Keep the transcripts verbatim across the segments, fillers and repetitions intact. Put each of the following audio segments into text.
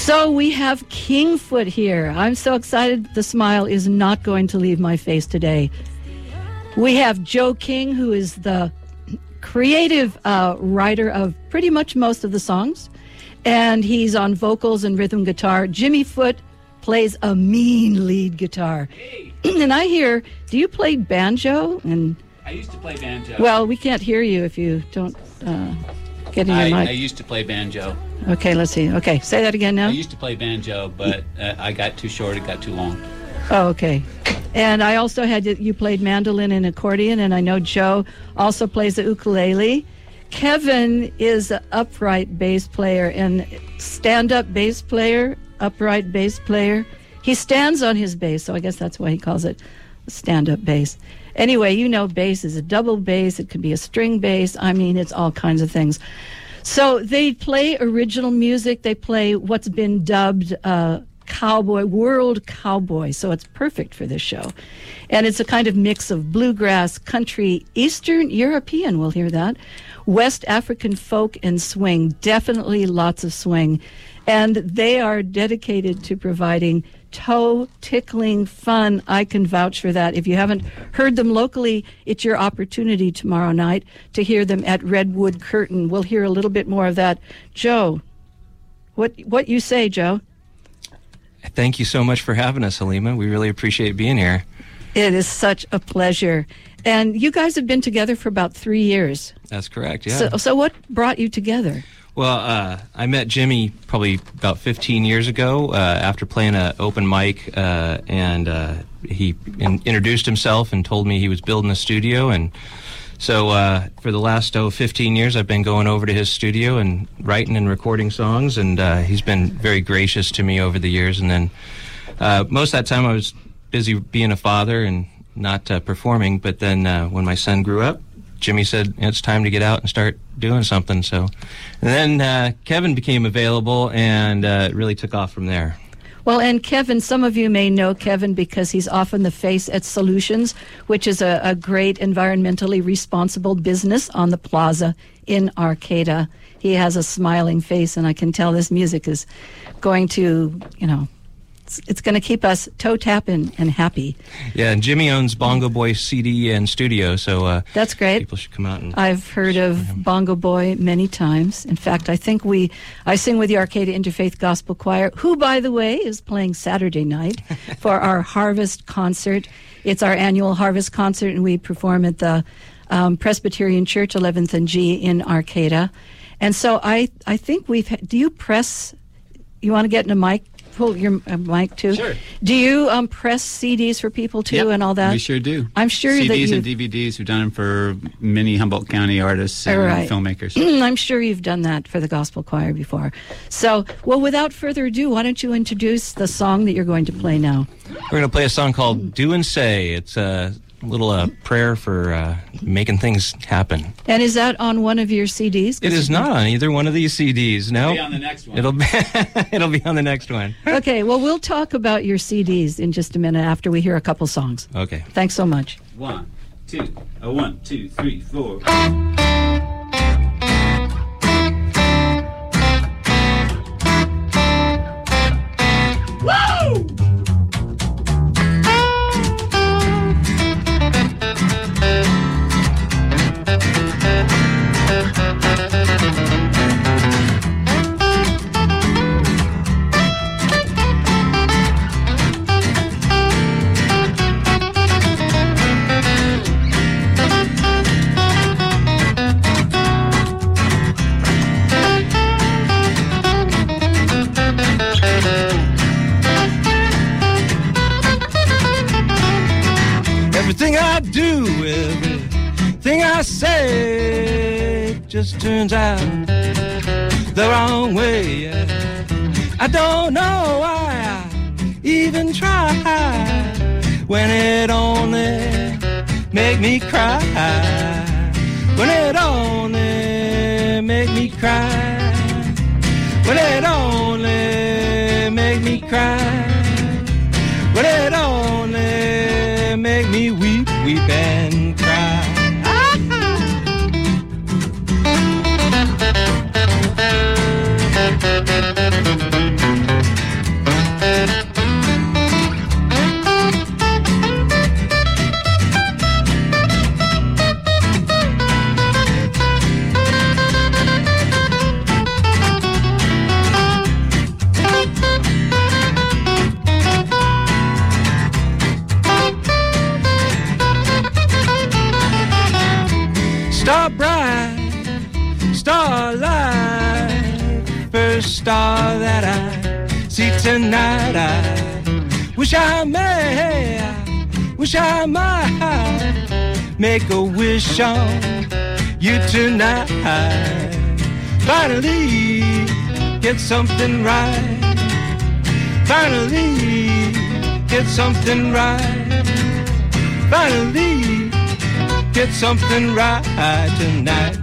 So we have Kingfoot here. I'm so excited. The smile is not going to leave my face today. We have Joe King, who is the creative uh, writer of pretty much most of the songs, and he's on vocals and rhythm guitar. Jimmy Foot plays a mean lead guitar. Hey. And I hear, do you play banjo? And I used to play banjo. well, we can't hear you if you don't uh, get in your I, mic. I used to play banjo. Okay, let's see. Okay, say that again now. I used to play banjo, but uh, I got too short. It got too long. Oh, okay. And I also had you, you played mandolin and accordion, and I know Joe also plays the ukulele. Kevin is an upright bass player and stand-up bass player, upright bass player. He stands on his bass, so I guess that's why he calls it stand-up bass. Anyway, you know bass is a double bass. It could be a string bass. I mean, it's all kinds of things. So they play original music. They play what's been dubbed uh, cowboy, world cowboy. So it's perfect for this show. And it's a kind of mix of bluegrass, country, Eastern European, we'll hear that, West African folk and swing. Definitely lots of swing. And they are dedicated to providing toe-tickling fun. I can vouch for that. If you haven't heard them locally, it's your opportunity tomorrow night to hear them at Redwood Curtain. We'll hear a little bit more of that. Joe, what what you say, Joe? Thank you so much for having us, Halima. We really appreciate being here. It is such a pleasure. And you guys have been together for about three years. That's correct, yeah. So, so what brought you together? Well, uh, I met Jimmy probably about fifteen years ago uh, after playing an open mic, uh, and uh, he in- introduced himself and told me he was building a studio. And so uh, for the last oh, fifteen years, I've been going over to his studio and writing and recording songs, and uh, he's been very gracious to me over the years. And then uh, most of that time I was busy being a father and not uh, performing, but then uh, when my son grew up, Jimmy said, it's time to get out and start doing something. So, and then uh, Kevin became available, and uh, it really took off from there. Well, and Kevin, some of you may know Kevin because he's often the face at Solutions, which is a, a great environmentally responsible business on the plaza in Arcata. He has a smiling face, and I can tell this music is going to, you know, it's, it's going to keep us toe-tapping and happy. Yeah, and Jimmy owns Bongo Boy C D and studio, so uh, that's great. People should come out and... I've heard of Bongo Boy many times. In fact, I think we, I sing with the Arcata Interfaith Gospel Choir, who, by the way, is playing Saturday night for our Harvest Concert. It's our annual Harvest Concert, and we perform at the um, Presbyterian Church, eleventh and G in Arcata. And so I, I think we've, do you press, you want to get in a mic? Pull your uh, mic too. Sure. Do you um, press C Ds for people too, yep, and all that? We sure do. I'm sure C Ds that you and D V Ds. We've done them for many Humboldt County artists and right. filmmakers. I'm sure you've done that for the gospel choir before. So, well, without further ado, why don't you introduce the song that you're going to play now? We're going to play a song called Do and Say. It's a little uh, prayer for uh, making things happen. And is that on one of your C Ds? It is not on either one of these C Ds. No. It'll be on the next one. It'll be, it'll be on the next one. Okay, well, we'll talk about your C Ds in just a minute after we hear a couple songs. Okay. Thanks so much. One, two, a one, two, three, four. Woo! Everything I do, everything I say just turns out the wrong way. Yeah. I don't know why I even try when it only make me cry. When it only make me cry. When it only make me cry. When it only make me weep, weep and cry. Ah-ha. star that I see tonight. I wish I may, I wish I might make a wish on you tonight. Finally, get something right. Finally, get something right. Finally, get something right tonight.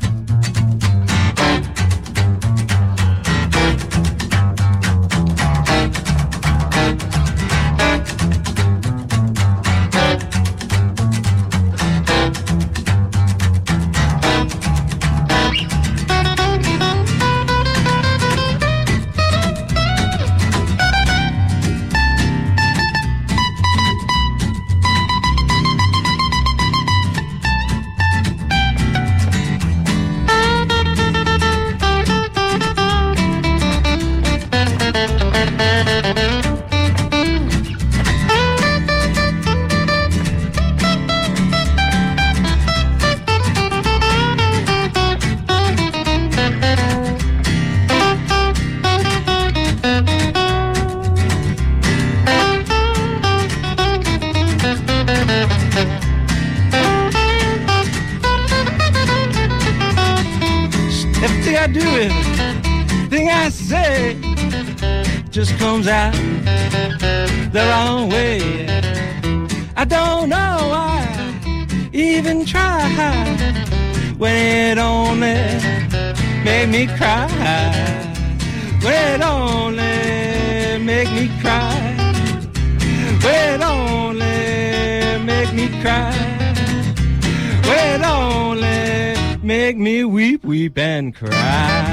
Everything I do, everything I say just comes out the wrong way. I don't know why I even try when it only made me cry. When it only make me cry. When it only make me cry. When it only make me weep, weep and cry.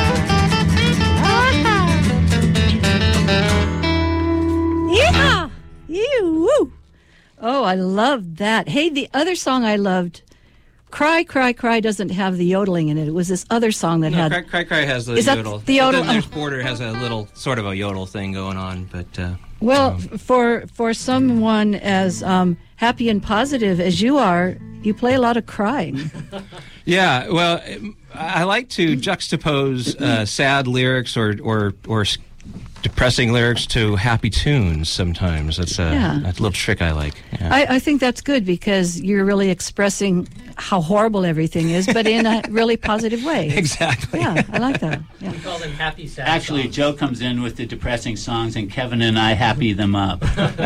Yeah. Ew. Oh, I loved that. Hey, the other song I loved, Cry, Cry, Cry, doesn't have the yodeling in it. It was this other song that no, had... Cry, Cry, Cry has the Is that yodel. the yodel? But then there's Oh. Border has a little, sort of a yodel thing going on, but... Uh, Well, um, for for someone as um, happy and positive as you are, you play a lot of crying. Yeah, well, I like to juxtapose uh, sad lyrics or, or, or depressing lyrics to happy tunes sometimes. That's a, Yeah. a little trick I like. Yeah. I, I think that's good because you're really expressing how horrible everything is, but in a really positive way. Exactly. Yeah, I like that. Yeah. We call them happy sad Actually, songs. Joe comes in with the depressing songs, and Kevin and I happy them up.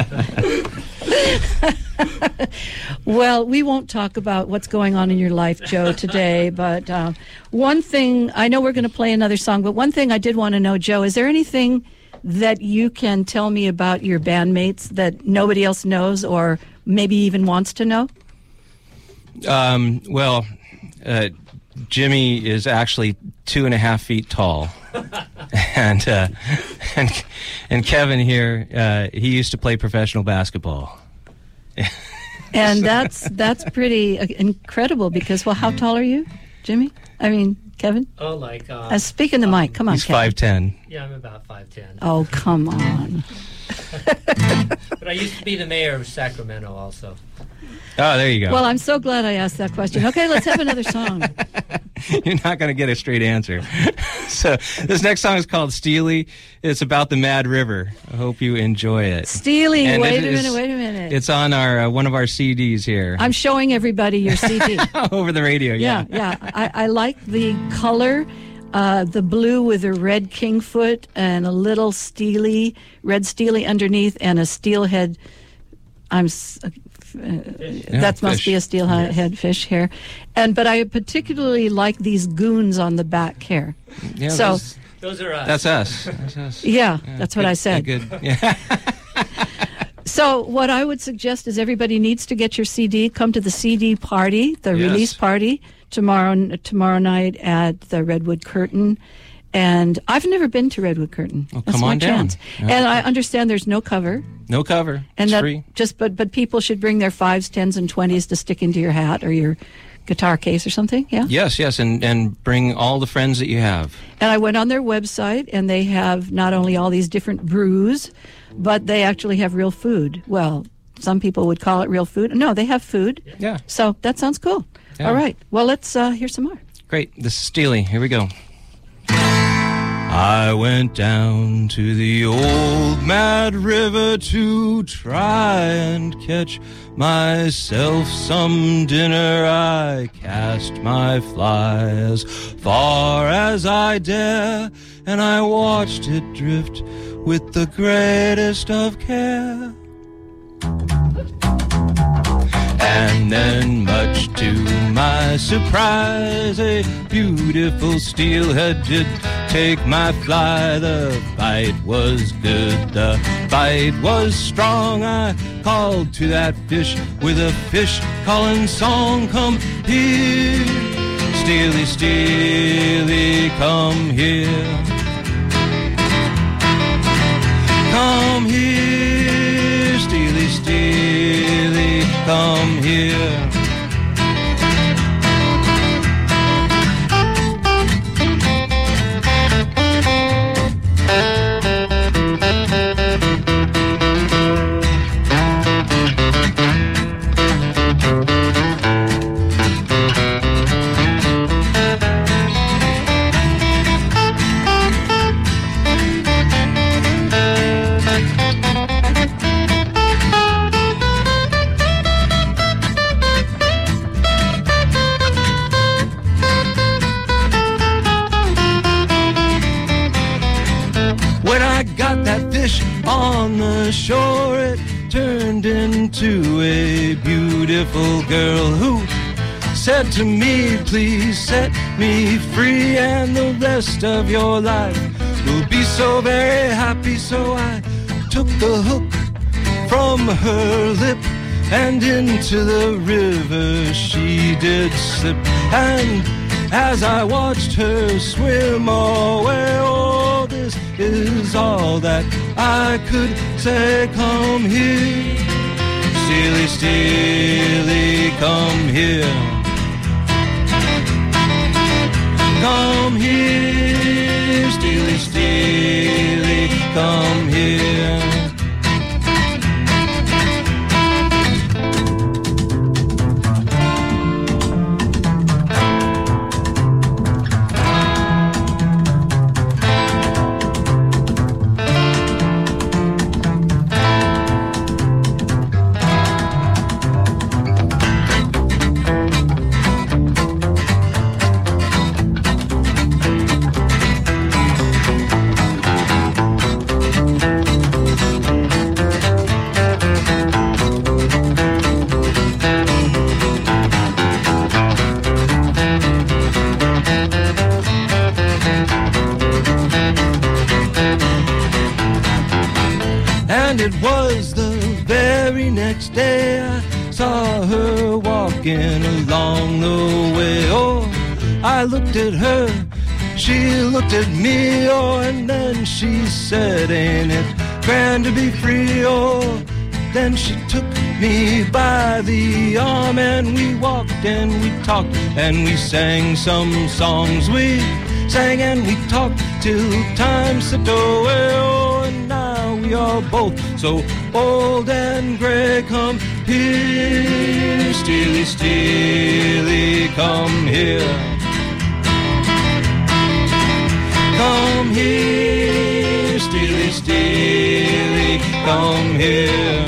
Well, we won't talk about what's going on in your life, Joe, today, but uh, one thing, I know we're going to play another song, but one thing I did want to know, Joe, is there anything that you can tell me about your bandmates that nobody else knows or maybe even wants to know? Um, well, uh, Jimmy is actually two and a half feet tall, and uh, and and Kevin here, uh, he used to play professional basketball. And that's that's pretty uh, incredible because, well, how tall are you, Jimmy? I mean, Kevin? Oh, like... Uh, Uh, speak in the mic. Come on, He's Kevin. five ten. yeah, I'm about five ten. Oh, come on. But I used to be the mayor of Sacramento also. Oh, there you go. Well, I'm so glad I asked that question. Okay, let's have another song. You're not going to get a straight answer. So this next song is called Steely. It's about the Mad River. I hope you enjoy it. Steely, And wait it a is- minute, wait a minute. It's on our uh, one of our C Ds here. I'm showing everybody your C D. over the radio. Yeah, Yeah. yeah. I, I like the color, uh, the blue with a red kingfoot and a little steely, red steely underneath and a steelhead. I'm. s- Uh, that must fish. be a steelhead fish here, and but I particularly like these goons on the back here. Yeah, So- those- Those are us. that's us. That's us. Yeah, Yeah, that's what good- I said. Good. Yeah. So what I would suggest is everybody needs to get your C D. Come to the C D party, the Yes. release party tomorrow tomorrow night at the Redwood Curtain. And I've never been to Redwood Curtain. Well, That's come my on down. chance. Yeah. And I understand there's no cover, No cover. and it's that free. just but but people should bring their fives, tens, and twenties to stick into your hat or your guitar case or something. Yeah. Yes, yes, and and bring all the friends that you have. And I went on their website, and they have not only all these different brews, but they actually have real food. Well, some people would call it real food. No, they have food. Yeah. So that sounds cool. Yeah. All right. Well, let's uh, hear some more. Great. This is Steely. Here we go. I went down to the old Mad River to try and catch myself some dinner. I cast my fly as far as I dare, and I watched it drift with the greatest of care. And then, much to my surprise, a beautiful steelhead did take my fly. The bite was good, the bite was strong. I called to that fish with a fish calling song. Come here, Steely, Steely, come here. Come here, Steely, Steely, come here. On the shore, it turned into a beautiful girl who said to me, please set me free, and the rest of your life will be so very happy. So I took the hook from her lip, and into the river she did slip. And as I watched her swim away, oh, this is all that I could say. Come here, Steely, Steely, come here. Come here, Steely, Steely, come here. It was the very next day I saw her walking along the way. Oh, I looked at her, she looked at me, oh, and then she said, ain't it grand to be free? Oh, then she took me by the arm, and we walked and we talked and we sang some songs. We sang and we talked till time slipped away. Oh, and now we are both so old and gray. Come here, Steely, Steely, come here. Come here, Steely, Steely, come here.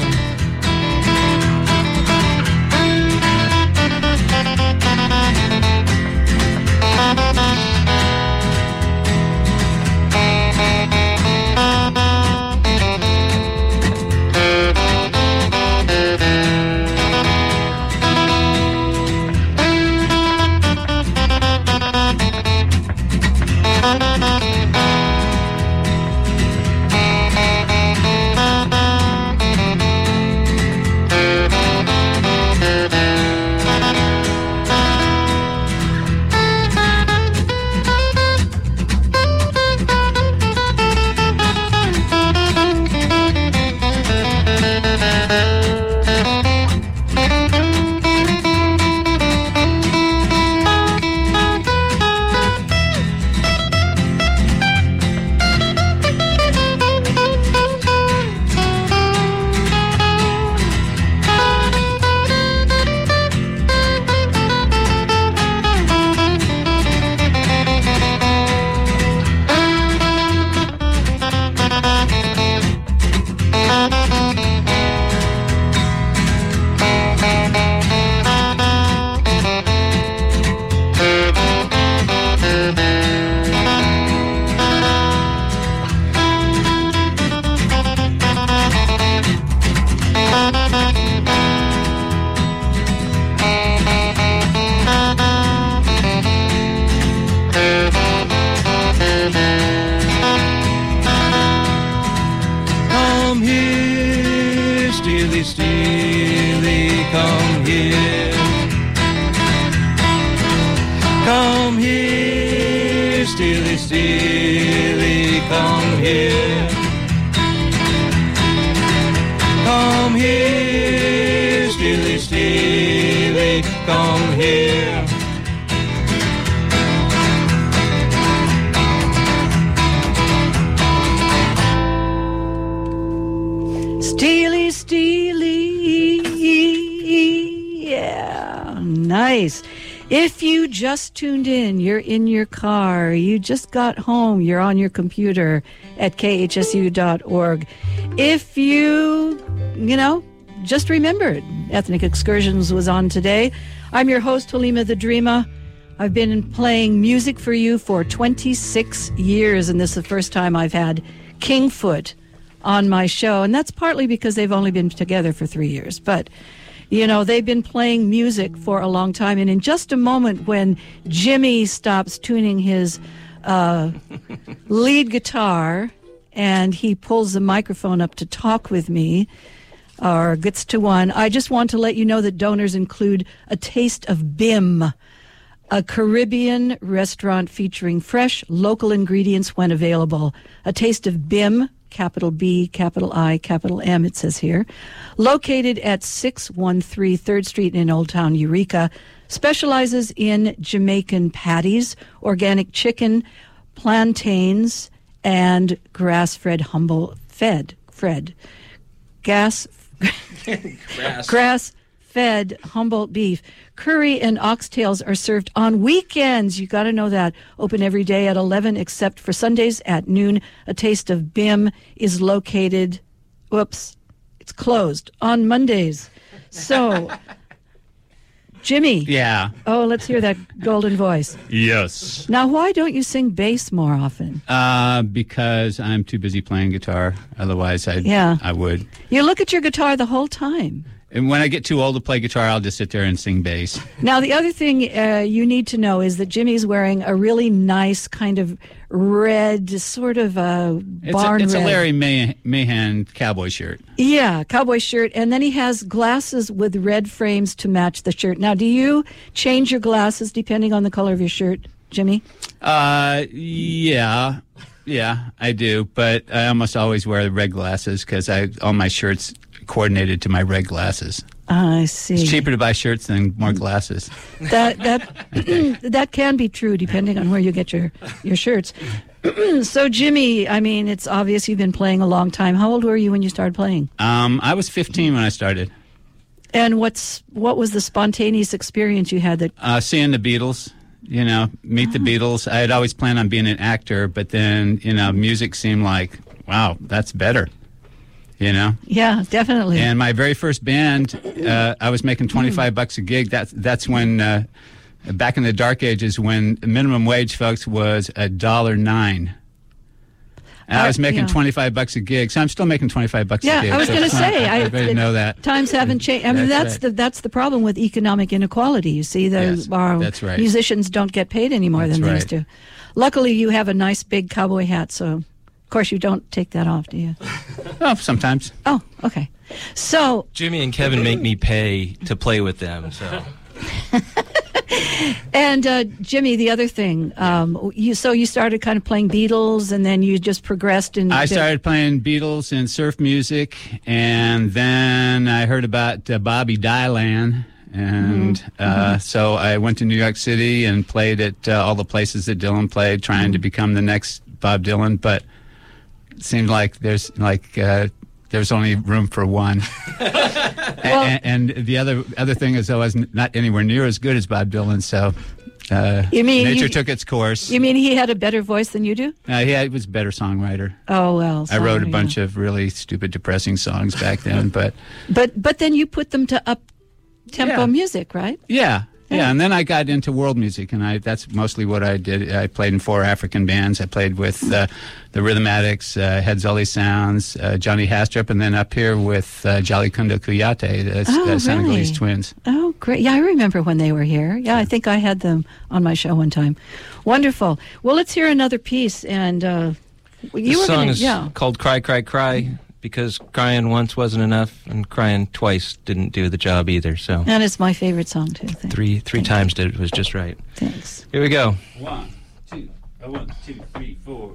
Steely, Steely, come here. Come here, Steely, Steely, come here. Come here, Steely, Steely, come here. Steely, Steely, yeah, nice. If you just tuned in, you're in your car, you just got home, you're on your computer at K H S U dot org. If you, you know, just remembered Ethnic Excursions was on today, I'm your host, Halima the Dreamer. I've been playing music for you for twenty-six years, and this is the first time I've had Kingfoot on my show, and that's partly because they've only been together for three years, but you know, they've been playing music for a long time. And in just a moment, when Jimmy stops tuning his uh, lead guitar and he pulls the microphone up to talk with me, or gets to one, I just want to let you know that donors include A Taste of B I M, a Caribbean restaurant featuring fresh local ingredients when available. A Taste of B I M, capital B, capital I, capital M, it says here, located at six one three third Street in Old Town Eureka, specializes in Jamaican patties, organic chicken, plantains, and grass-fed humble fed, Fred, gas, Grass. grass-fed Humboldt beef. Curry and oxtails are served on weekends. You got to know that. Open every day at eleven, except for Sundays at noon. A Taste of B I M is located, whoops, it's closed on Mondays. So, Jimmy. Yeah. Oh, let's hear that golden voice. Yes. Now, why don't you sing bass more often? Uh, because I'm too busy playing guitar. Otherwise, I Yeah. I would. You look at your guitar the whole time. And when I get too old to play guitar, I'll just sit there and sing bass. Now, the other thing uh, you need to know is that Jimmy's wearing a really nice kind of red, sort of a It's, barn a, it's red. a Larry May- Mahan cowboy shirt. Yeah, cowboy shirt. And then he has glasses with red frames to match the shirt. Now, do you change your glasses depending on the color of your shirt, Jimmy? Uh, yeah. Yeah, I do. But I almost always wear the red glasses because I all my shirts coordinated to my red glasses. I see. It's cheaper to buy shirts than more glasses. That that that can be true depending on where you get your your shirts. So, Jimmy, I mean, it's obvious you've been playing a long time. How old were you when you started playing? Um, I was fifteen when I started. And what's what was the spontaneous experience you had that? Uh, seeing the Beatles, you know, meet the Beatles. I had always planned on being an actor, but then, you know, music seemed like, wow, that's better, you know? Yeah, definitely. And my very first band, uh, I was making twenty-five bucks a gig. That's, that's when, uh, back in the dark ages, when minimum wage, folks, was a dollar nine. And I was making yeah. twenty-five bucks a gig, so I'm still making twenty-five bucks Yeah, a gig. I was so going to it's not- say, I everybody know that. times haven't changed. I mean, That's that's, right. the that's the problem with economic inequality. You see, the Yes, our that's right. musicians don't get paid any more That's than they right. used to. Luckily, you have a nice big cowboy hat, so of course you don't take that off, do you? Oh, sometimes. Oh, okay. So, Jimmy and Kevin make me pay to play with them, so. and uh, Jimmy, the other thing, um, you so you started kind of playing Beatles, and then you just progressed in. I started playing Beatles and surf music, and then I heard about uh, Bobby Dylan, and Mm-hmm. uh, so I went to New York City and played at uh, all the places that Dylan played, trying Mm-hmm. to become the next Bob Dylan, but it seemed like there's like uh, there's only room for one. Well- and, and the other other thing is I was n- not anywhere near as good as Bob Dylan, so uh, You mean nature you- took its course. You mean he had a better voice than you do? Uh, he was a better songwriter. Oh well, I wrote a sorry, bunch yeah. of really stupid, depressing songs back then, but But but then you put them to up tempo Yeah. music, right? yeah, Yeah. yeah. And then I got into world music, and I that's mostly what I did. I played in four African bands. I played with uh, the Rhythmatics, uh, Head Zully Sounds, uh, Johnny Hastrup, and then up here with uh, Jolly Kunda Kuyate, the Oh, uh, Senegalese really? twins. Oh, great. Yeah, I remember when they were here. Yeah, I think I had them on my show one time. Wonderful. Well, let's hear another piece. And uh, you This were song gonna, is yeah. called Cry, Cry, Cry. because crying once wasn't enough, and crying twice didn't do the job either. So, and it's my favorite song too. Thank three three Thank times did was just right. Thanks. Here we go. One, two, uh, one, two, three, four.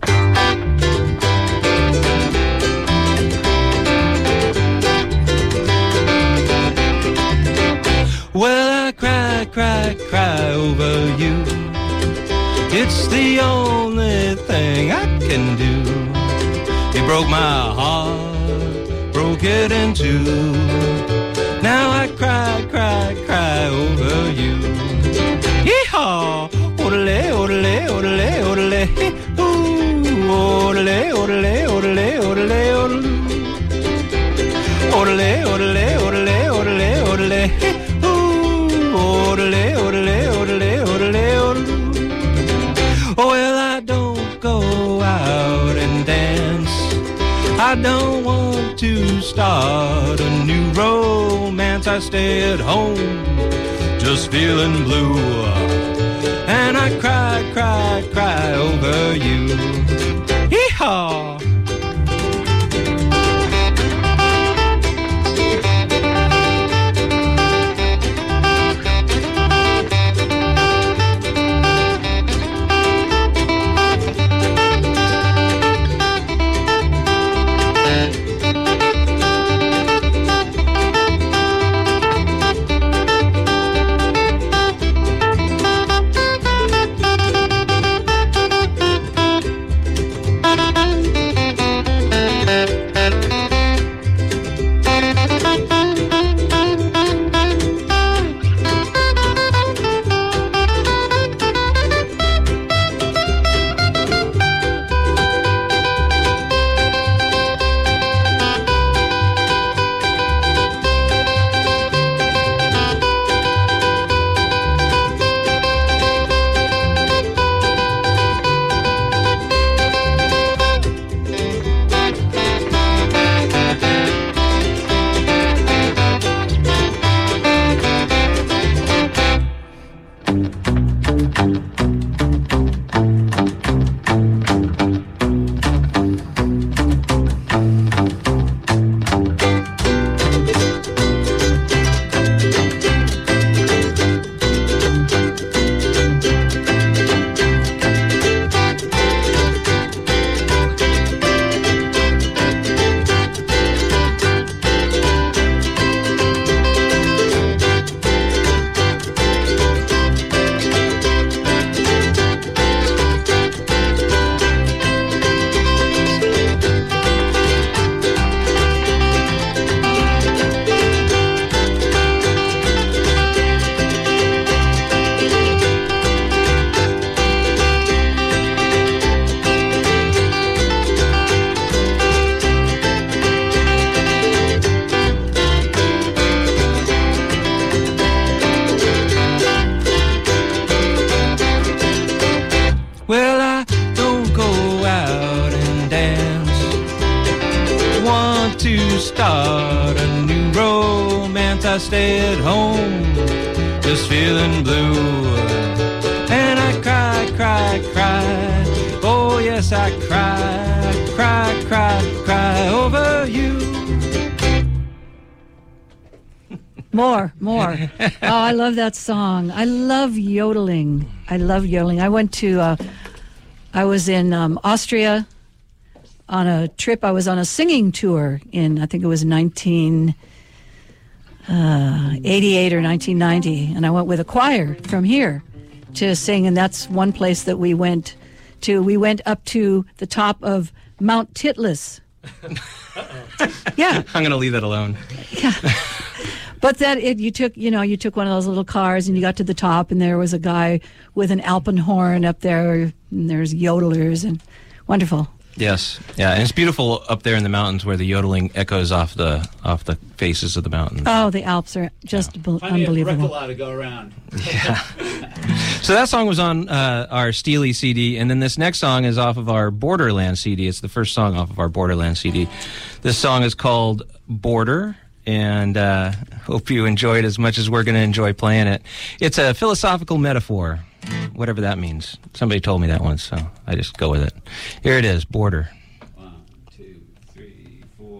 Well, I cry, cry, cry over you. It's the only thing I can do. You broke my heart, broke it in two. Now I cry, cry, cry over you. Yee-haw! Odele, odele, odele, odele. Ooh, odele, odele, odele, odele, odele. Odele, odele, odele, odele, odele. Odele, odele, odele, odele, odele. Oh, well, I don't go out and dance. I don't want to start a new romance. I stay at home, just feeling blue. And I cry, cry, cry over you. Hee-haw! start a new romance. I stay at home, just feeling blue. And I cry, cry, cry. Oh yes, I cry, cry, cry, cry over you. More, more. Oh, I love that song. I love yodeling. I love yodeling. I went to, uh, I was in um, Austria on a trip. I was on a singing tour in, I think it was nineteen eighty-eight or nineteen ninety. And I went with a choir from here to sing. And that's one place that we went to. We went up to the top of Mount Titlis. Yeah. I'm going to leave that alone. Yeah. But that it, you took, you know, you took one of those little cars and you got to the top, and there was a guy with an alpenhorn up there, and there's yodelers, and wonderful. Yes, yeah, and it's beautiful up there in the mountains where the yodeling echoes off the off the faces of the mountains. Oh, the Alps are just yeah. be- unbelievable. Plenty of to go around. Yeah. So that song was on uh, our Steely C D, and then this next song is off of our Borderland C D. It's the first song off of our Borderland C D. This song is called Border. And uh, hope you enjoy it as much as we're going to enjoy playing it. It's a philosophical metaphor, whatever that means. Somebody told me that once, so I just go with it. Here it is, Border. One, two, three, four.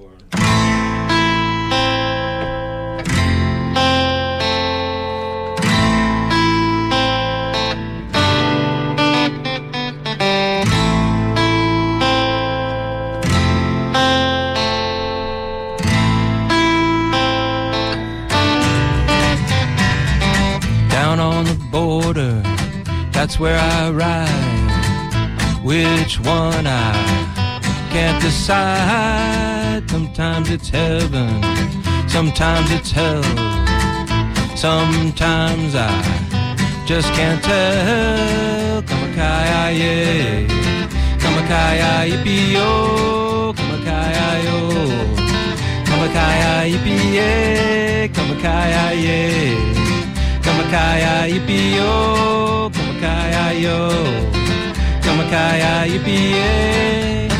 Down on the border, that's where I ride. Which one I can't decide. Sometimes it's heaven, sometimes it's hell. Sometimes I just can't tell. Kamakaya, kamakaya, yippee-yo, kamakaya-yo. Kamakaya, yippee-yay, kamakaya-yay. Kamakaya, yippee-yo, kamakaya-yo. Kamakaya, yippee-yay.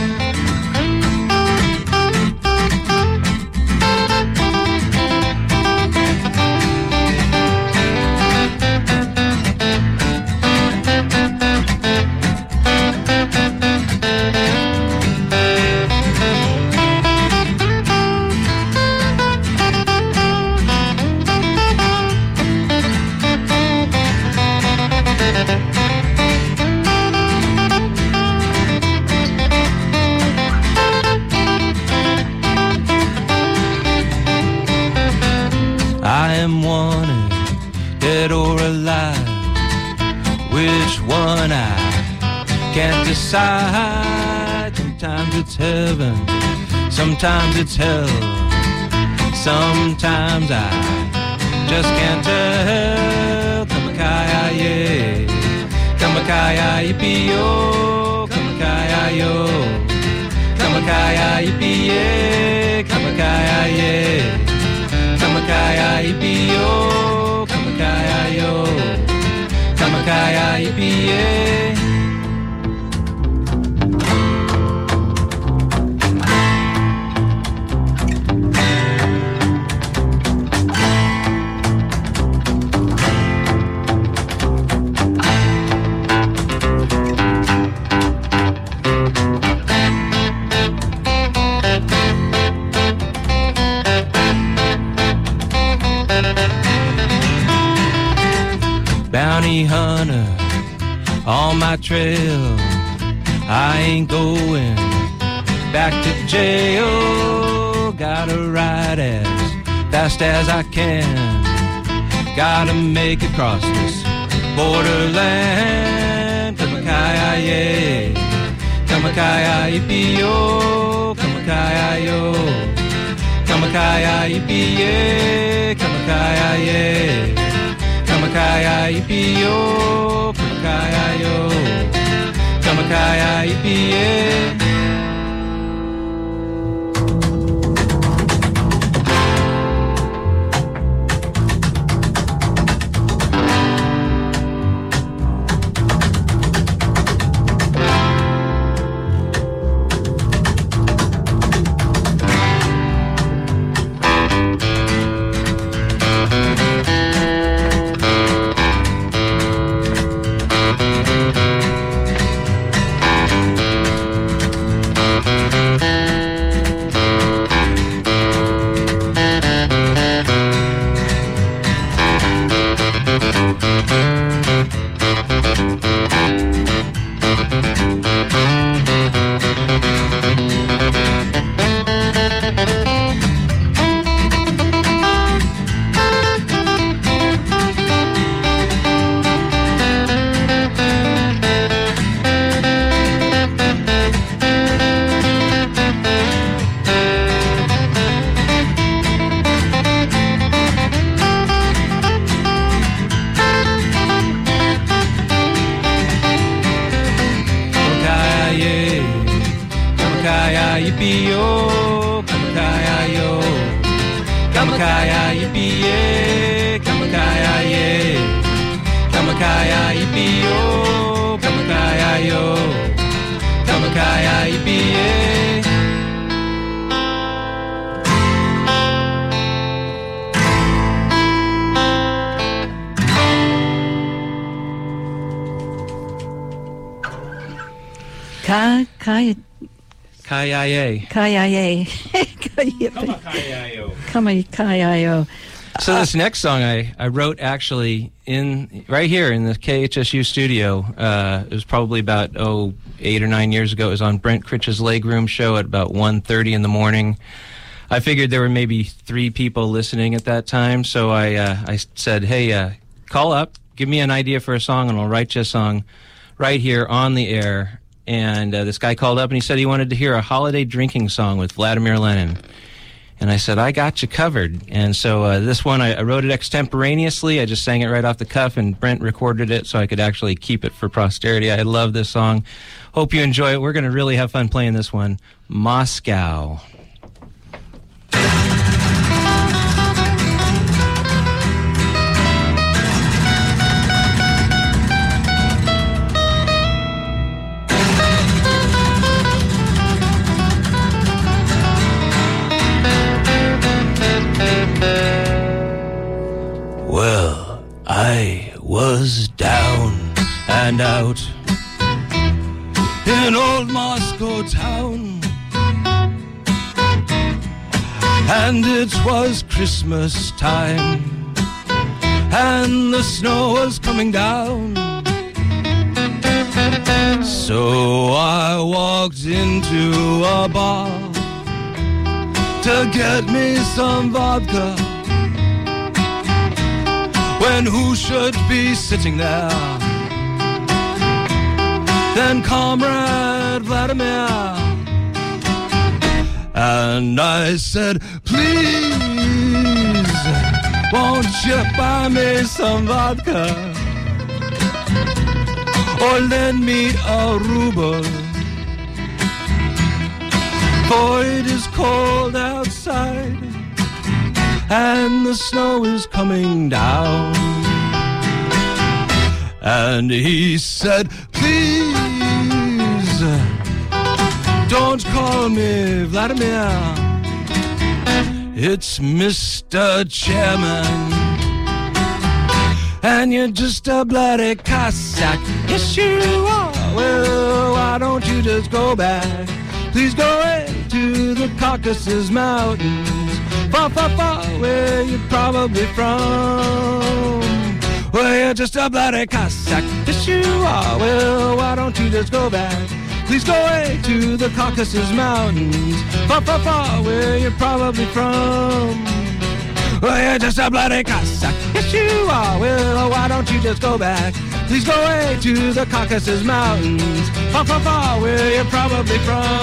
I am wanted, dead or alive. Which one I can't decide. Sometimes it's heaven, sometimes it's hell. Sometimes I just can't tell. Kamakaya, yeah. Kamakaya, yippee-yo, kamakaya-yo. Kamakaya, yippee-yay, kamakaya-yay. Kamakaya, yippee-yo, kamakaya-yo. Kamakaya, yippee-yay. Bounty hunter on my trail. I ain't going back to jail. Gotta ride as fast as I can. Gotta make it across this borderland. Kamakaya, yeah. Kamakaya, yippee-yo, kamakaya-yo. Kamakaya, yippee-yay, kamakaya-yay. Kamakaya, yippee-yo, kamakaya-yo. Kamakaya, yippee-yay. Yippee-yo, kamakaya-yo. Kamakaya, yippee-yay, kamakaya-yay. Kamakaya, yippee-yo, kamakaya-yo. Kamakaya, yippee-yay. Ka, ka, Kayaye. Kayaye. Kamakayayo. Kamakayayo. So this next song I, I wrote actually in right here in the K H S U studio. Uh, it was probably about oh eight or nine years ago. It was on Brent Critch's Legroom show at about one thirty in the morning. I figured there were maybe three people listening at that time, so I uh, I said, hey, uh, call up, give me an idea for a song, and I'll write you a song right here on the air. And uh, this guy called up and he said he wanted to hear a holiday drinking song with Vladimir Lenin. And I said, I got you covered. And so uh, this one, I, I wrote it extemporaneously. I just sang it right off the cuff, and Brent recorded it so I could actually keep it for posterity. I love this song. Hope you enjoy it. We're going to really have fun playing this one. Moscow. Well, I was down and out in old Moscow town, and it was Christmas time, and the snow was coming down. So I walked into a bar to get me some vodka, when who should be sitting there than Comrade Vladimir. And I said, please, won't you buy me some vodka, or lend me a ruble, for it is cold outside and the snow is coming down. And he said, please, don't call me Vladimir, it's Mister Chairman, and you're just a bloody Cossack. Yes, you are. Well, why don't you just go back? Please go away to the Caucasus Mountains, far, far, far, where you're probably from. Well, you're just a bloody Cossack. Yes, you are. Well, why don't you just go back? Please go away to the Caucasus Mountains, far, far, far, where you're probably from. Well, you're just a bloody Cossack. Yes, you are. Well, why don't you just go back? Please go away to the Caucasus Mountains, far, far, far, where you're probably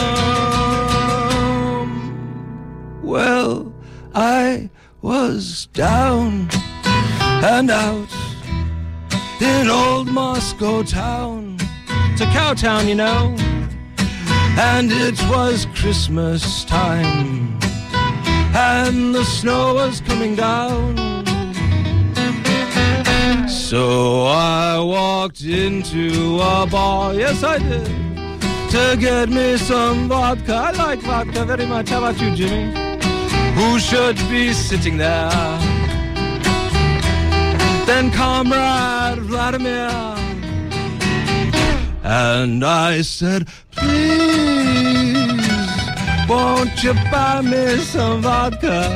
from. Well, I was down and out in old Moscow town. It's a cow town, you know, and it was Christmas time, and the snow was coming down. So I walked into a bar, yes I did, to get me some vodka. I like vodka very much. How about you, Jimmy? Who should be sitting there than Comrade Vladimir? And I said, please, won't you buy me some vodka,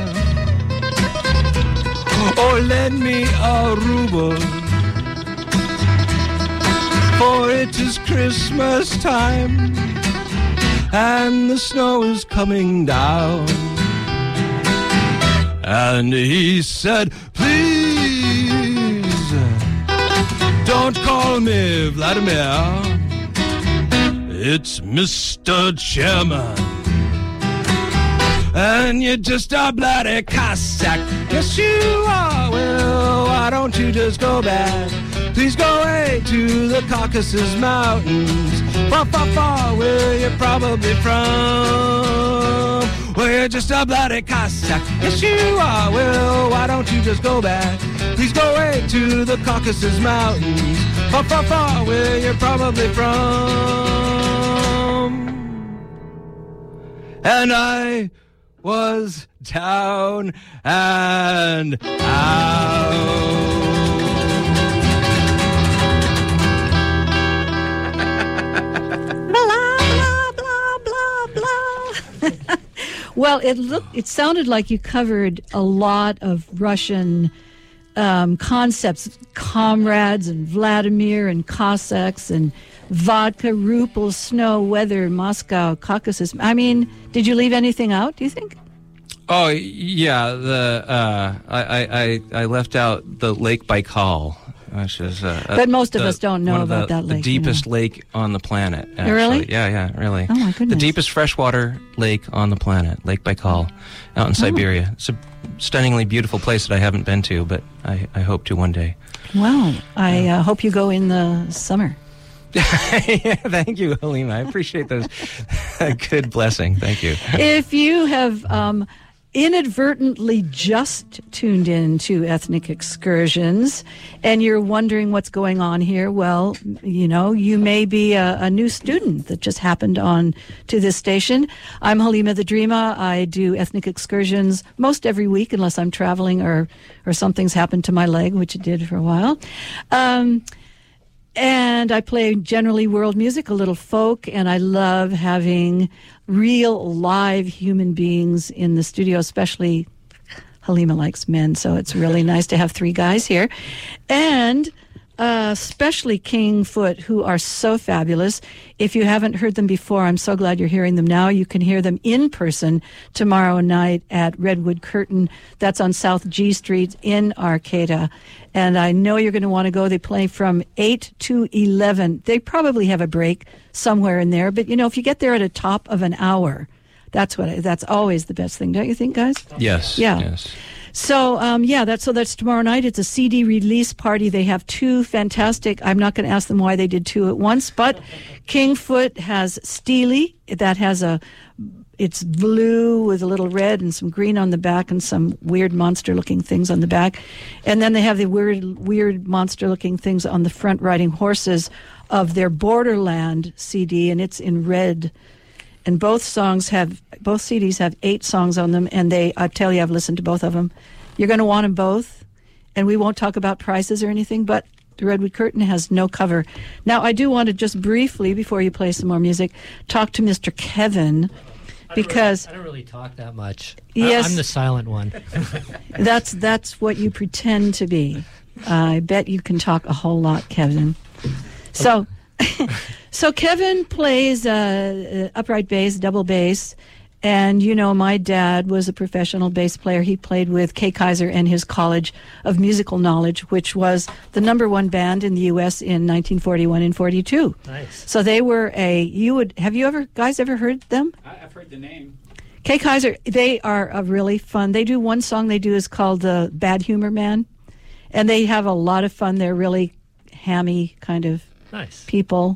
or lend me a ruble, for it is Christmas time, and the snow is coming down. And he said, please, don't call me Vladimir, it's Mister Chairman, and you're just a bloody Cossack. Yes, you are. Well, why don't you just go back? Please go away to the Caucasus Mountains, far, far, far, where you're probably from. Well, you're just a bloody Cossack. Yes, you are. Well, why don't you just go back? Please go away to the Caucasus Mountains, far, far, far, where you're probably from. And I was down and out. Well, it looked, it sounded like you covered a lot of Russian um, concepts, comrades and Vladimir and Cossacks and vodka, Rupel, snow, weather, Moscow, Caucasus. I mean, did you leave anything out, do you think? Oh yeah, the uh, I, I I left out the Lake Baikal, which is uh, but most of the, us don't know one of about the, that lake. The deepest you know. lake on the planet. Actually. Really? Yeah, yeah, really. Oh my goodness. The deepest freshwater lake on the planet, Lake Baikal, out in Siberia. It's a stunningly beautiful place that I haven't been to, but I, I hope to one day. Well, I uh, hope you go in the summer. Yeah, thank you, Halima. I appreciate those. Good blessing. Thank you. If you have um, inadvertently just tuned in to Ethnic Excursions and you're wondering what's going on here, well, you know, you may be a, a new student that just happened on to this station. I'm Halima the Dreamer. I do Ethnic Excursions most every week unless I'm traveling or, or something's happened to my leg, which it did for a while. Um, And I play generally world music, a little folk, and I love having real live human beings in the studio, especially Halima likes men, so it's really nice to have three guys here. And uh, especially King Foot, who are so fabulous. If you haven't heard them before, I'm so glad you're hearing them now. You can hear them in person tomorrow night at Redwood Curtain. That's on South G Street in Arcata. And I know you're going to want to go. They play from eight to eleven. They probably have a break somewhere in there. But, you know, if you get there at a top of an hour, that's what I, that's always the best thing, don't you think, guys? Yes. Yeah. Yes. So, um, yeah, that's so that's tomorrow night. It's a C D release party. They have two fantastic, I'm not going to ask them why they did two at once, but King Foot has Steely. That has a, it's blue with a little red and some green on the back and some weird monster-looking things on the back. And then they have the weird, weird monster-looking things on the front riding horses of their Borderland C D, and it's in red. And both songs have, both C Ds have eight songs on them, and they, I tell you, I've listened to both of them. You're going to want them both, and we won't talk about prices or anything, but the Redwood Curtain has no cover. Now, I do want to just briefly, before you play some more music, talk to Mister Kevin, because... I don't really, I don't really talk that much. Yes. I, I'm the silent one. that's that's what you pretend to be. I bet you can talk a whole lot, Kevin. So... So Kevin plays uh, upright bass, double bass, and you know my dad was a professional bass player. He played with Kay Kaiser and his College of Musical Knowledge, which was the number one band in the U S in nineteen forty-one and forty-two. Nice. So they were a, you would, have you ever, guys ever heard them? I've heard the name. Kay Kaiser, they are a really fun, they do one song they do is called the Bad Humor Man, and they have a lot of fun. They're really hammy kind of Nice. people.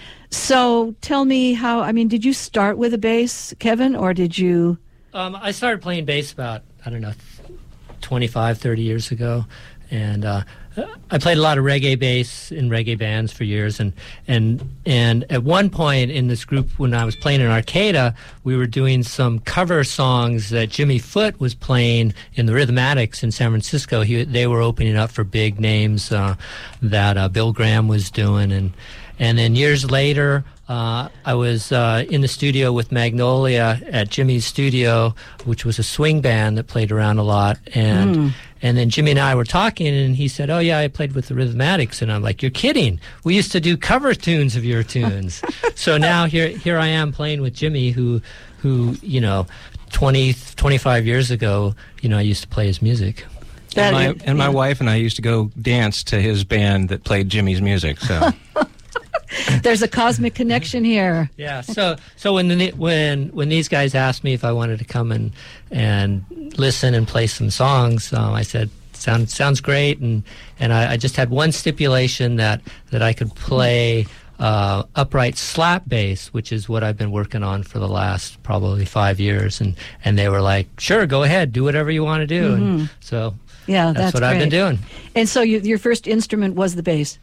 So tell me how, I mean, did you start with a bass, Kevin, or did you? Um, I started playing bass about, I don't know, twenty-five, thirty years ago. And uh, I played a lot of reggae bass in reggae bands for years. And, and, and at one point in this group, when I was playing in Arcata, we were doing some cover songs that Jimmy Foot was playing in the Rhythmatics in San Francisco. He, they were opening up for big names uh, that uh, Bill Graham was doing. And And then years later, uh, I was uh, in the studio with Magnolia at Jimmy's studio, which was a swing band that played around a lot. And mm. and then Jimmy and I were talking, and he said, "Oh yeah, I played with the Rhythmatics." And I'm like, "You're kidding? We used to do cover tunes of your tunes." So now here here I am playing with Jimmy, who who you know, twenty, twenty-five years ago, you know, I used to play his music. And my, and my wife and I used to go dance to his band that played Jimmy's music. So. There's a cosmic connection here. Yeah. So, so when the, when when these guys asked me if I wanted to come and and listen and play some songs, um, I said, "Sounds sounds great." And and I, I just had one stipulation that that I could play uh, upright slap bass, which is what I've been working on for the last probably five years. And and they were like, "Sure, go ahead, do whatever you want to do." Mm-hmm. And so yeah, that's, that's what great. I've been doing. And so you, your first instrument was the bass.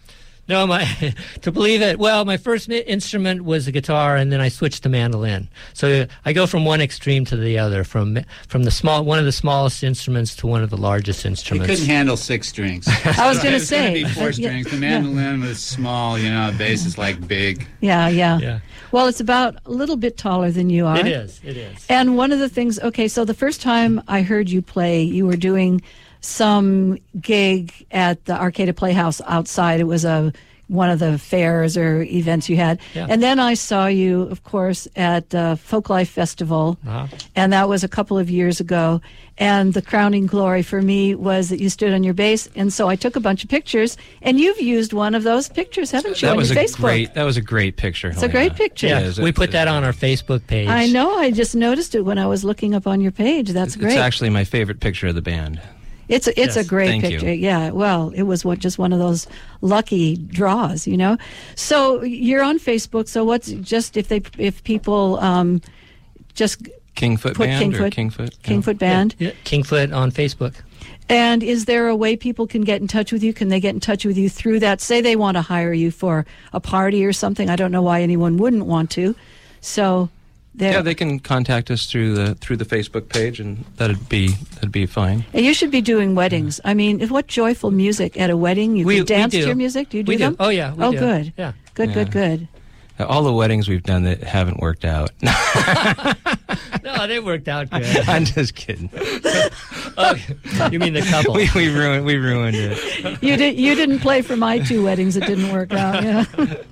No, my to believe it. Well, my first mi- instrument was the guitar, and then I switched to mandolin. So I go from one extreme to the other, from from the small one of the smallest instruments to one of the largest He instruments. couldn't handle six strings. I was going to It was gonna say. be four uh, yeah, strings. The yeah. mandolin was small, you know, the bass is like big. Yeah, yeah, Yeah. Well, it's about a little bit taller than you are. It is. It is. And one of the things, okay, so the first time I heard you play, you were doing some gig at the Arcada Playhouse outside. It was a one of the fairs or events you had. Yeah. And then I saw you, of course, at uh, Folklife Festival, Uh-huh. and that was a couple of years ago. And the crowning glory for me was that you stood on your bass, and so I took a bunch of pictures, and you've used one of those pictures, haven't you, That on was your a Facebook? great. That was a great picture. It's a great picture. Yeah, It is. we It- put that on our Facebook page. I know, I just noticed it when I was looking up on your page. That's It's great. actually my favorite picture of the band. It's a, it's Yes, a great thank you. picture. Yeah. Well, it was what just one of those lucky draws, you know. So you're on Facebook. So what's just if they if people um, just Kingfoot Put Band or Kingfoot- Kingfoot? yeah. Kingfoot Band. Yeah, Kingfoot on Facebook. And is there a way people can get in touch with you? Can they get in touch with you through that? Say they want to hire you for a party or something. I don't know why anyone wouldn't want to. So there. Yeah, they can contact us through the through the Facebook page, and that'd be that'd be fine. And you should be doing weddings. I mean, what joyful music at a wedding. You We- can dance we to do. your music. Do you do We do. them? Oh, yeah, we oh, do. good. Yeah. Good, good, Yeah. good. Uh, All the weddings we've done that haven't worked out. No, they worked out good. I'm just kidding. Oh, you mean the couple? We, we ruined we ruined it. You did. You didn't play for my two weddings. It didn't work out. Yeah.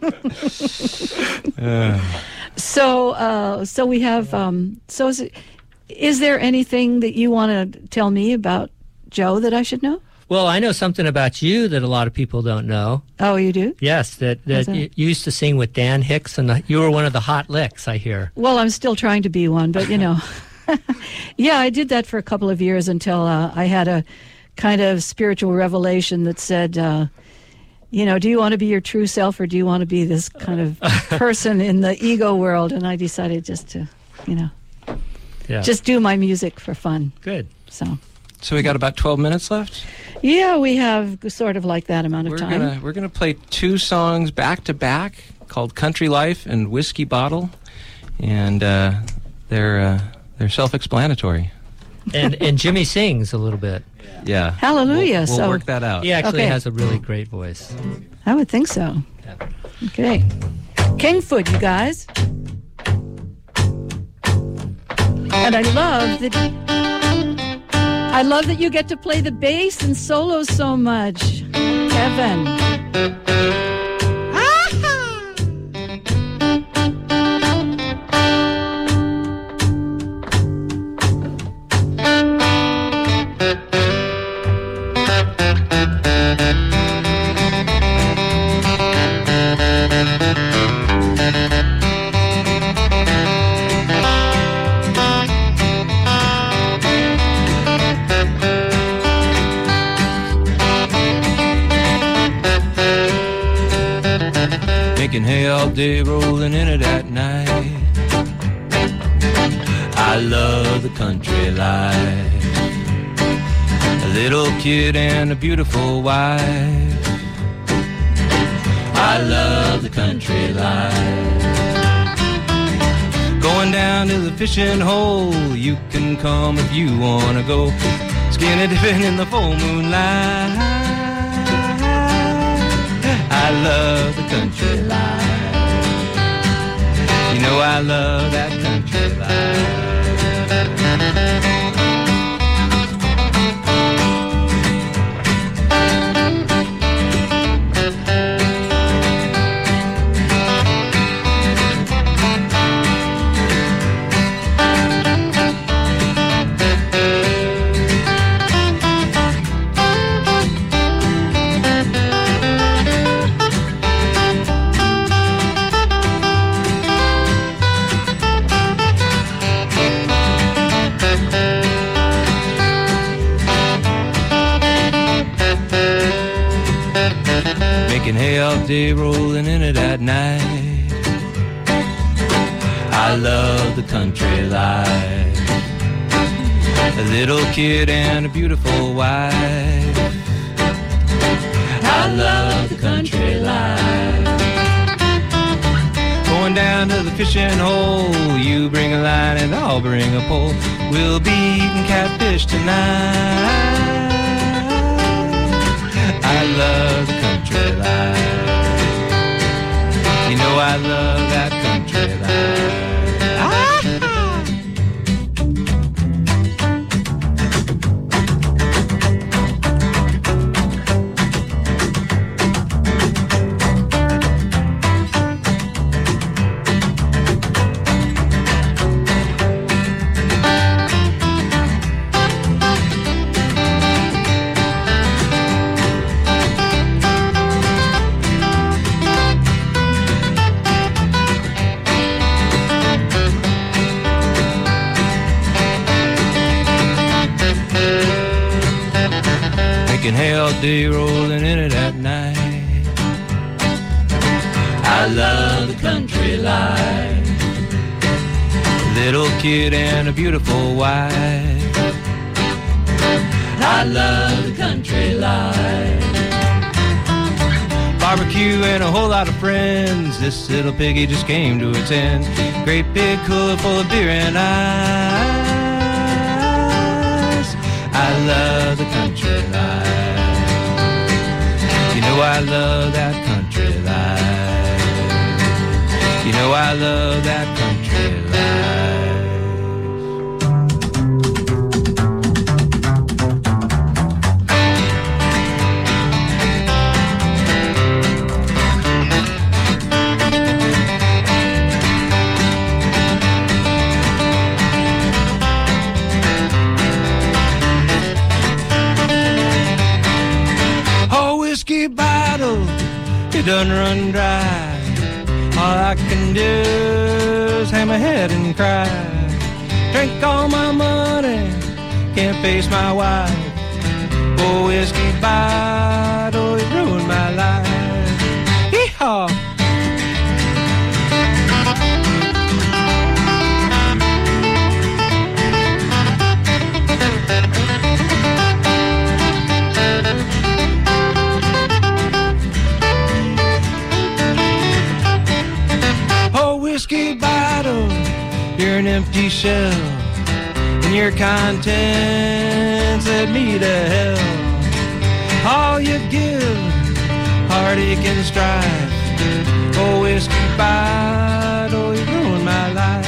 Uh, So, uh, so we have. Um, so, is, it, is there anything that you want to tell me about Joe that I should know? Well, I know something about you that a lot of people don't know. Oh, you do? Yes, that, How's that that? you you used to sing with Dan Hicks, and the, you were one of the hot licks, I hear. Well, I'm still trying to be one, but you know, yeah, I did that for a couple of years until uh, I had a kind of spiritual revelation that said, uh, you know, do you want to be your true self or do you want to be this kind of person in the ego world? And I decided just to, you know, Yeah. just do my music for fun. good. So, so we got about twelve minutes left. yeah, we have sort of like that amount of We're time. gonna we're gonna play two songs back to back called "Country Life" and "Whiskey Bottle," and uh, they're uh, they're self-explanatory. And and Jimmy sings a little bit. Yeah. Hallelujah. We'll, we'll So- work that out. He actually Okay. has a really great voice. I would think so. Yeah. Okay. Kingfoot, you guys. And I love that I love that you get to play the bass and solos so much. Kevin. Making hay all day, rolling in it at night. I love the country life. A little kid and a beautiful wife. I love the country life. Going down to the fishing hole, you can come if you wanna go. Skinny dipping in the full moonlight. I love the country life. You know I love that country life. Making hay all day, rolling in it at night. I love the country life. A little kid and a beautiful wife. I love the country life. Going down to the fishing hole, you bring a line and I'll bring a pole. We'll be eating catfish tonight. I love the country life. You know I love that country life. Hell day rolling in it at night. I love the country life. Little kid and a beautiful wife. I love the country life. Barbecue and a whole lot of friends. This little piggy just came to attend. Great big cooler full of beer and ice. I love the country life. You know I love that country life. You know I love that country life. Whiskey bottle, it done run dry. All I can do is hang my head and cry. Drink all my money, can't face my wife. Oh, whiskey bottle, it ruined my life. Hee-haw! Whiskey bottle, you're an empty shell, and your contents led me to hell. All you give, heartache and strife. Oh, whiskey bottle, you ruined my life.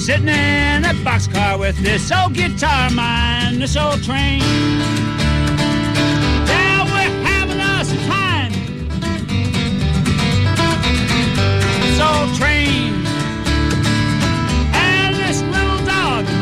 sitting in a boxcar with this old guitar of mine, this old train. Yeah, we're having us a time. This old train and this little dog of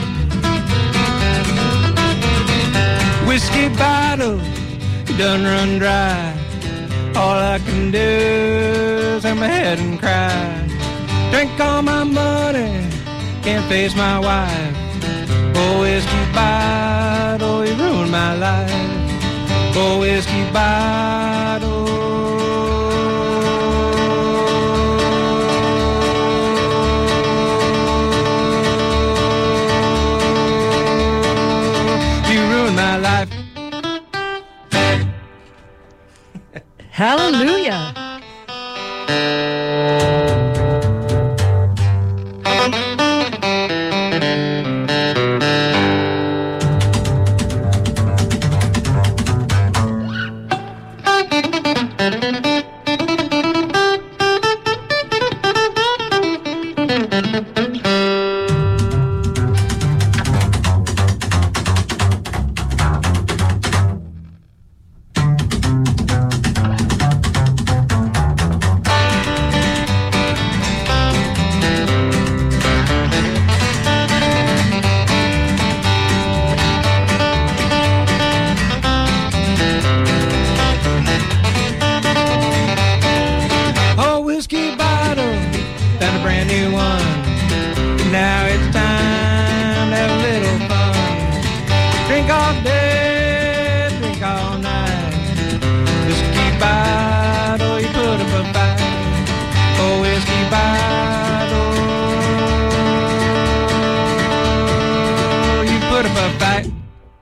mine. Whiskey bottle done run dry. All I can do is hang my head and cry. Drink all my money, can't face my wife. Oh, whiskey bottle, you ruined my life. Oh, whiskey bottle. You ruined my life. Hallelujah. Now it's time to have a little fun. Drink all day, drink all night. Whiskey bottle, you put up a fight. Oh, whiskey bottle, you put up a fight.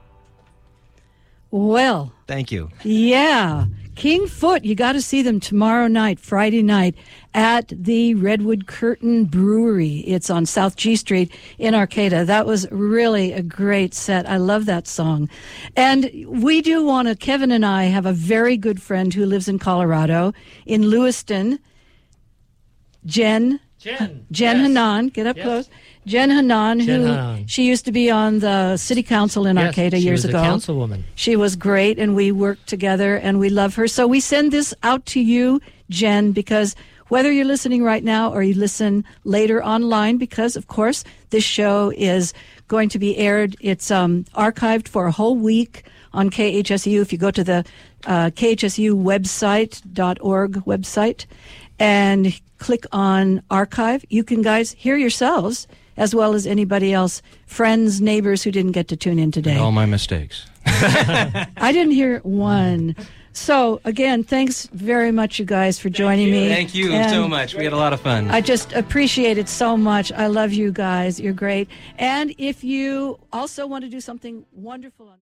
Well, thank you. Yeah. King Foot, you got to see them tomorrow night, Friday night, at the Redwood Curtain Brewery. It's on South G Street in Arcata. That was really a great set. I love that song. And we do want to, Kevin and I have a very good friend who lives in Colorado, in Lewiston, Jen. Jen. Jen yes. Hanan, get up yes. close. Jen Hanan, Jen who Hanan. She used to be on the city council in yes, Arcata she years was ago. A councilwoman. She was great, and we worked together, and we love her. So we send this out to you, Jen, because whether you're listening right now or you listen later online, because, of course, this show is going to be aired. It's um, archived for a whole week on K H S U. If you go to the uh, K H S U website, .org website, and click on archive, you can, guys, hear yourselves as well as anybody else, friends, neighbors who didn't get to tune in today. All my mistakes. I didn't hear one. So, again, thanks very much, you guys, for joining me. Thank you And so much. We had a lot of fun. I just appreciate it so much. I love you guys. You're great. And if you also want to do something wonderful on